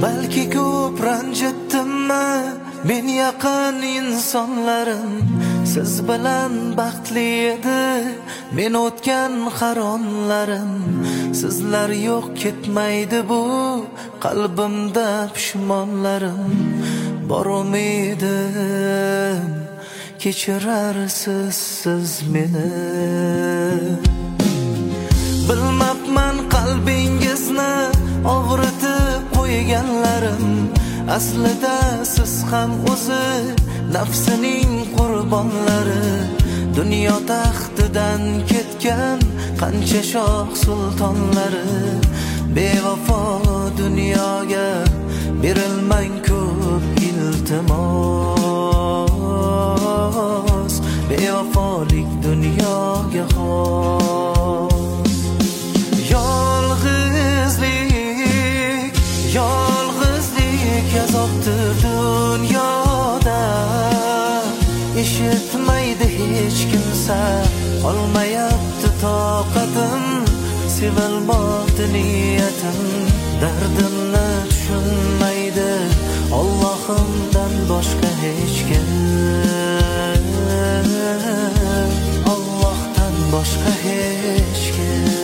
Balki ko'p ranjitdimmi men yaqin insonlarim, siz bilan baxtli edi men o'tgan qaronlarim. Sizlar yo'q ketmaydi bu qalbimda pushmonlarim. Bor umidim kechirarsiz siz meni. Bilmabman qalbingizni og'ritib qo'yganlarim. Aslida siz ham o'zi nafsining qurbonlari. Dunyo taxtidan ketgan qancha shoh sultonlari. Bevafo dunyoga berilmang ko'p iltimos. Bevafolik dunyoga xos. Yolg'izlik azobdir dunyoda. Eshitmaydi hech kimsa, olmayapti toqatim. Sevilmoqdi niyatim, dardimni tushunmaydi Allohimdan boshqa hech kim. Allohdan boshqa hech kim.